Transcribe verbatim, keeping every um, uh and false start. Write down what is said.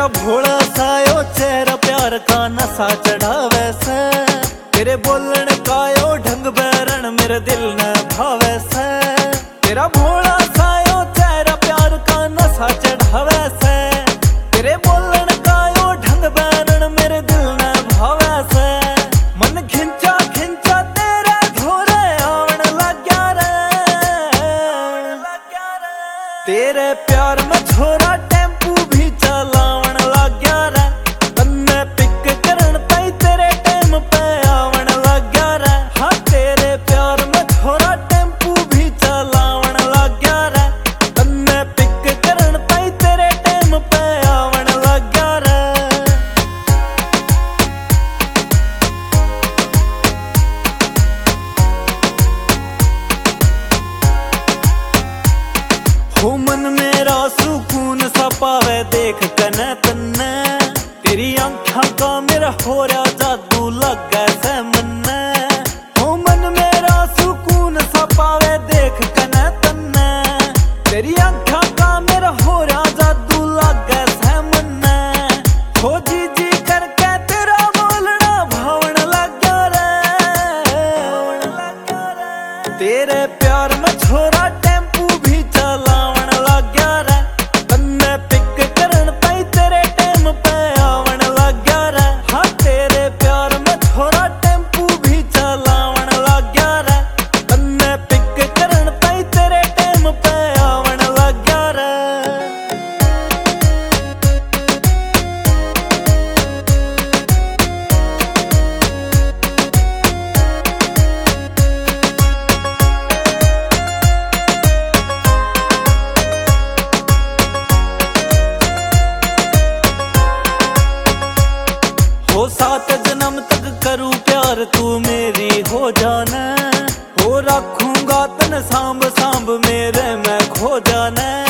तेरा भोला सायो चेहरा प्यार का नशा चढ़ावे से, तेरे बोलने का यो ढंग बैरण मेरे दिल न भावे से। तेरा भोला सायो चेहरा प्यार का नशा चढ़ावे से, तेरे बोलने का यो ढंग बैरण मेरे दिल न भावे से। मन खिंचा खिंचा तेरे घोरे आवन लग गया रे, तेरे प्यार में छोरा टेम्पू भी चलावन लग गया रे। तन्ने पिक करन ताई तेरे टाइम पे आवन लग गया रे। हाँ तेरे प्यार में छोरा टेम्पू भी चलावन लग गया रे। तन्ने पिक करन ताई तेरे टाइम पे आवन लग गया रे। हो मन मेरा सुकून सा पावे देख कने तन्ने, तेरी आँखों का मेरा हो रहा जादू लग से मन्ने। हो मन मेरा सुकून सा पावे देख कने तन्ने, तेरी आँखों का मेरा हो रहा जादू लग से मन्ने। हो जी जी करके तेरा बोलना भावन लग गया रे। तेरे प्यार में छोरा टेम्पू भी चलावन लग गया रे। तन्ने पिक करन ताई तेरे टाइम पे आवन लग गया रे। हाँ तेरे प्यार में छोरा टेम्पू भी चलावन लग गया रे। तन्ने पिक करन ताई तेरे टाइम पे आवन लग गया रे। हो सात जन्म तक करूं प्यार तू मेरी हो जाना, हो रखूंगा तन सांभ सांभ मेरे मैं खो जाना।